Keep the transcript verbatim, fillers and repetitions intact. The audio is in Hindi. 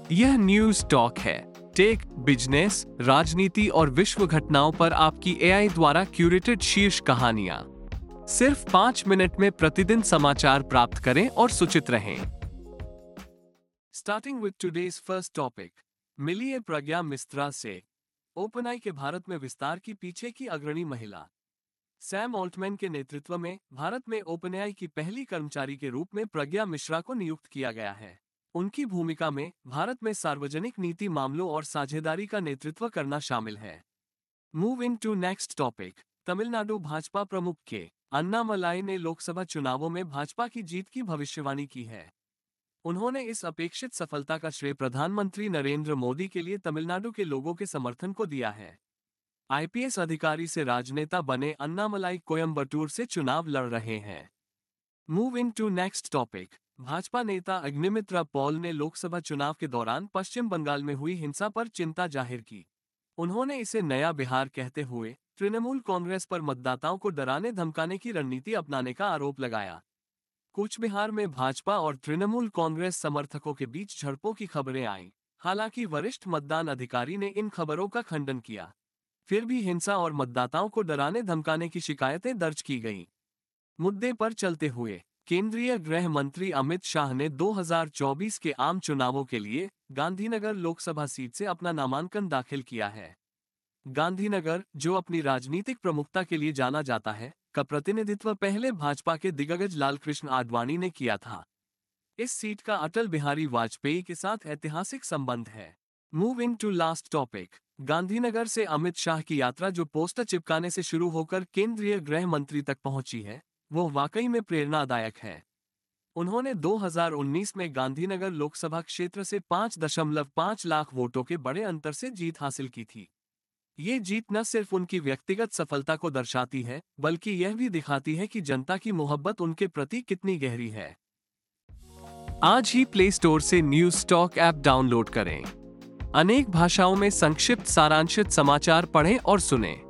यह न्यूज टॉक है। टेक, बिजनेस, राजनीति और विश्व घटनाओं पर आपकी एआई द्वारा क्यूरेटेड शीर्ष कहानियां। सिर्फ पाँच मिनट में प्रतिदिन समाचार प्राप्त करें और सूचित रहें। Starting with today's first topic, मिलिए प्रज्ञा मिश्रा से। ओपनआई के भारत में विस्तार की पीछे की अग्रणी महिला। सैम ऑल्टमैन के नेतृत्व में भारत में ओपनआई की पहली कर्मचारी के रूप में प्रज्ञा मिश्रा को नियुक्त किया गया है। उनकी भूमिका में भारत में सार्वजनिक नीति मामलों और साझेदारी का नेतृत्व करना शामिल है। Moving to next topic, Tamil Nadu Bhajpa प्रमुख के अन्नामलाई ने लोकसभा चुनावों में भाजपा की जीत की भविष्यवाणी की है। उन्होंने इस अपेक्षित सफलता का श्रेय प्रधानमंत्री नरेंद्र मोदी के लिए तमिलनाडु के लोगों के समर्थन को दिया है। आईपीएस अधिकारी से राजनेता बने अन्नामलाई कोयम्बटूर से चुनाव लड़ रहे हैं। Moving to next topic, Bhajpa नेता अग्निमित्रा पॉल ने लोकसभा चुनाव के दौरान पश्चिम बंगाल में हुई हिंसा पर चिंता जाहिर की। उन्होंने इसे नया बिहार कहते हुए तृणमूल कांग्रेस पर मतदाताओं को डराने धमकाने की रणनीति अपनाने का आरोप लगाया। कूच बिहार में भाजपा और तृणमूल कांग्रेस समर्थकों के बीच झड़पों की खबरें आईं। हालांकि वरिष्ठ मतदान अधिकारी ने इन खबरों का खंडन किया। फिर भी हिंसा और मतदाताओं को डराने धमकाने की शिकायतें दर्ज की गईं। मुद्दे पर चलते हुए केंद्रीय गृह मंत्री अमित शाह ने दो हज़ार चौबीस के आम चुनावों के लिए गांधीनगर लोकसभा सीट से अपना नामांकन दाखिल किया है। गांधीनगर, जो अपनी राजनीतिक प्रमुखता के लिए जाना जाता है, का प्रतिनिधित्व पहले भाजपा के दिग्गज लालकृष्ण आडवाणी ने किया था। इस सीट का अटल बिहारी वाजपेयी के साथ ऐतिहासिक संबंध है। Moving to last topic, Gandhinagar से अमित शाह की यात्रा जो पोस्टर चिपकाने से शुरू होकर केंद्रीय गृह मंत्री तक पहुंची है, वो वाकई में प्रेरणादायक है। उन्होंने दो हज़ार उन्नीस में गांधीनगर लोकसभा क्षेत्र से पाँच दशमलव पाँच लाख वोटों के बड़े अंतर से जीत हासिल की थी। ये जीत न सिर्फ उनकी व्यक्तिगत सफलता को दर्शाती है, बल्कि यह भी दिखाती है कि जनता की मोहब्बत उनके प्रति कितनी गहरी है। आज ही प्ले स्टोर से न्यूज टॉक ऐप डाउनलोड करें। अनेक भाषाओं में संक्षिप्त सारांशित समाचार पढ़ें और सुनें।